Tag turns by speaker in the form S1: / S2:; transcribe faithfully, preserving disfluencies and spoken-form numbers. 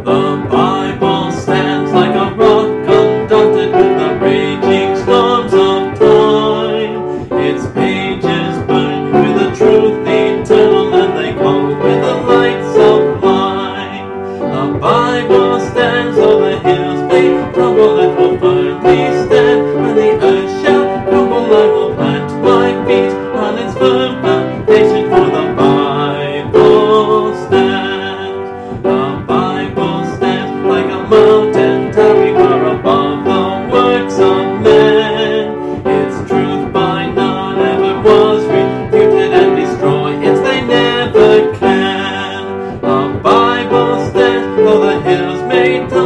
S1: The Bible stands like a rock undaunted with the raging storms of time. Its pages burn with the truth eternal, and they glow with the light sublime. The Bible stands, though the hills may crumble, it will firmly stand. When the earth shall crumble, I will plant my feet on its firm foundation, for the Bible stands. The Bible stands like a mountain towering far above the works of men. Its truth by none ever was refuted, and destroy its they never can. The Bible stands, though the hills may tumble,